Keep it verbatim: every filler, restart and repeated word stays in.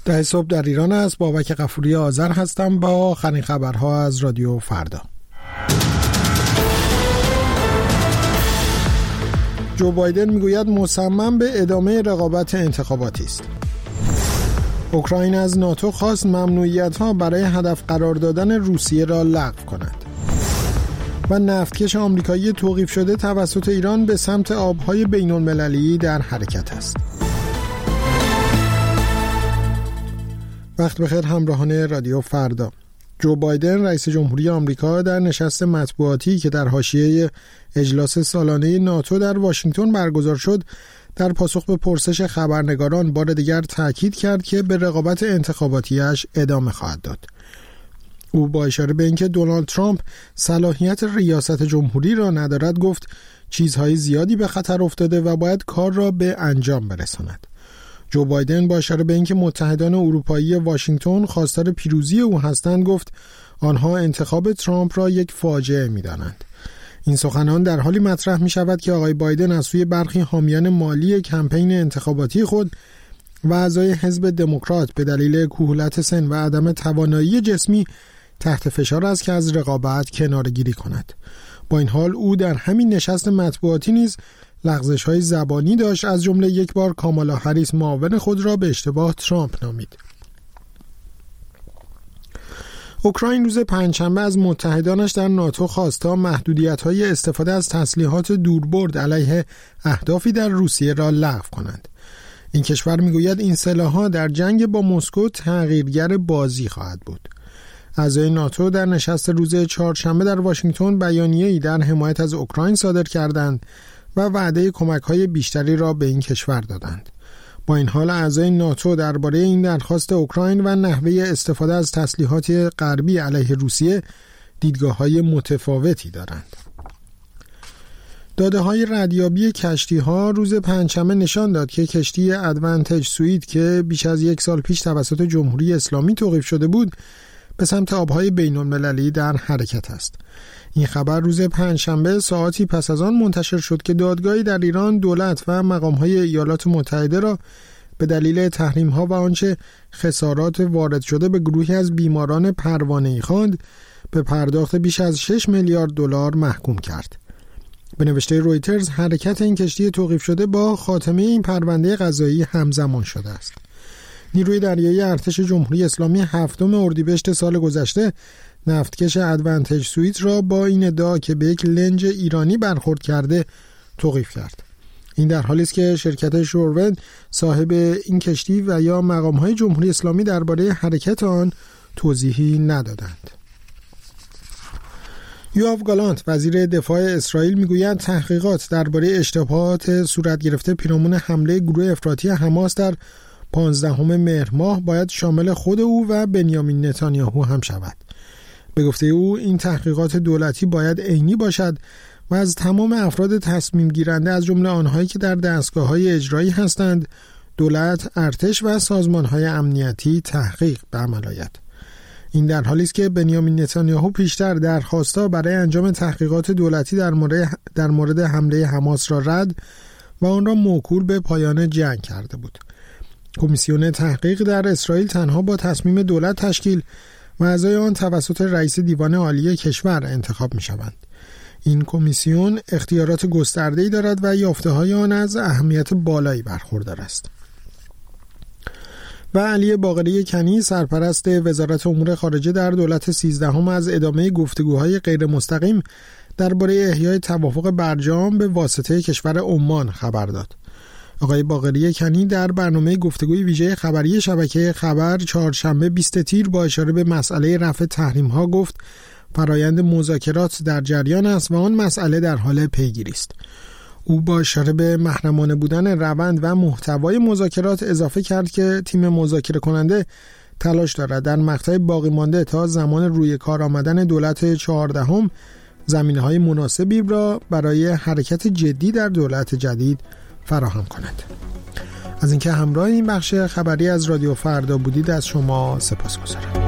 ده صبح در ایران است. بابک غفوری آذر هستم با آخرین خبرها از رادیو فردا. جو بایدن میگوید مصمم به ادامه رقابت انتخاباتی است. اوکراین از ناتو خواست ممنوعیت‌ها برای هدف قرار دادن روسیه را لغو کند. و نفتکش آمریکایی توقیف شده توسط ایران به سمت آب‌های بین‌المللی در حرکت است. وقت بخیر همراهان رادیو فردا. جو بایدن رئیس جمهوری آمریکا در نشست مطبوعاتی که در حاشیه اجلاس سالانه ناتو در واشنگتن برگزار شد، در پاسخ به پرسش خبرنگاران بار دیگر تاکید کرد که به رقابت انتخاباتیش ادامه خواهد داد. او با اشاره به اینکه دونالد ترامپ صلاحیت ریاست جمهوری را ندارد گفت چیزهای زیادی به خطر افتاده و باید کار را به انجام برساند. جو بایدن با اشاره به اینکه متحدان اروپایی واشنگتن خواستار پیروزی او هستند گفت آنها انتخاب ترامپ را یک فاجعه می‌دانند. این سخنان در حالی مطرح می‌شود که آقای بایدن از سوی برخی حامیان مالی کمپین انتخاباتی خود و اعضای حزب دموکرات به دلیل کهولت سن و عدم توانایی جسمی تحت فشار است که از رقابت کناره‌گیری کند. با این حال او در همین نشست مطبوعاتی نیز لغزش‌های زبانی داشت، از جمله یک بار کامالا هریس معاون خود را به اشتباه ترامپ نامید. اوکراین روز پنجشنبه از متحدانش در ناتو خواست تا محدودیت‌های استفاده از تسلیحات دوربرد علیه اهدافی در روسیه را لغو کنند. این کشور میگوید این سلاح‌ها در جنگ با مسکو تغییرگر بازی خواهد بود. اعضای ناتو در نشست روز چهارشنبه در واشنگتن بیانیه‌ای در حمایت از اوکراین صادر کردند و وعده کمک‌های بیشتری را به این کشور دادند. با این حال اعضای ناتو درباره این درخواست اوکراین و نحوه استفاده از تسلیحات غربی علیه روسیه دیدگاه‌های متفاوتی دارند. داده‌های ردیابی کشتی‌ها روز پنجشنبه نشان داد که کشتی ادوانتج سوئید که بیش از یک سال پیش توسط جمهوری اسلامی توقیف شده بود، به سمت آب‌های بین‌المللی در حرکت است. این خبر روز پنجشنبه ساعاتی پس از آن منتشر شد که دادگاهی در ایران دولت و مقام‌های ایالات متحده را به دلیل تحریم‌ها و آنچه خسارات وارد شده به گروهی از بیماران پروانه‌ای خواند به پرداخت بیش از شش میلیارد دلار محکوم کرد. به نوشته رویترز حرکت این کشتی توقیف شده با خاتمه این پرونده قضایی همزمان شده است. نیروی دریایی ارتش جمهوری اسلامی هفتم اردیبهشت سال گذشته نفتکش ادوانتج سوئید را با این ادعا که به یک لنج ایرانی برخورد کرده توقیف کرد. این در حالی است که شرکت شوروند صاحب این کشتی و یا مقام‌های جمهوری اسلامی درباره حرکت آن توضیحی ندادند. یوآف گالانت وزیر دفاع اسرائیل میگوید تحقیقات درباره اشتباهات صورت گرفته پیرامون حمله گروه افراطی حماس در پانزدهم مهر ماه باید شامل خود او و بنیامین نتانیاهو هم شود. به گفته او این تحقیقات دولتی باید عینی باشد و از تمام افراد تصمیم گیرنده از جمله آنهایی که در دستگاه‌های اجرایی هستند، دولت، ارتش و سازمان‌های امنیتی تحقیق به عمل آید. این در حالی است که بنیامین نتانیاهو پیشتر درخواست‌ها برای انجام تحقیقات دولتی در مورد در مورد حمله حماس را رد و آن را موکول به پایان جنگ کرده بود. کمیسیون تحقیق در اسرائیل تنها با تصمیم دولت تشکیل و اعضای آن توسط رئیس دیوان عالی کشور انتخاب می شوند. این کمیسیون اختیارات گسترده‌ای دارد و یافته‌های آن از اهمیت بالایی برخوردار است. و علی باقری کنی سرپرست وزارت امور خارجه در دولت سیزدهم از ادامه گفتگوهای غیر مستقیم درباره احیای توافق برجام به واسطه کشور عمان خبر داد. آقای باقری کنی در برنامه گفتگوی ویژه خبری شبکه خبر چهارشنبه بیست تیر با اشاره به مسئله رفع تحریم‌ها گفت فرایند مذاکرات در جریان است و آن مسئله در حال پیگیری است. او با اشاره به محرمانه بودن روند و محتوای مذاکرات اضافه کرد که تیم مذاکره کننده تلاش دارد در مقطع باقی مانده تا زمان روی کار آمدن دولت چهاردهم زمینه‌های مناسبی را برای حرکت جدی در دولت جدید فراهم کند. از اینکه همراه این بخش خبری از رادیو فردا بودید از شما سپاسگزارم.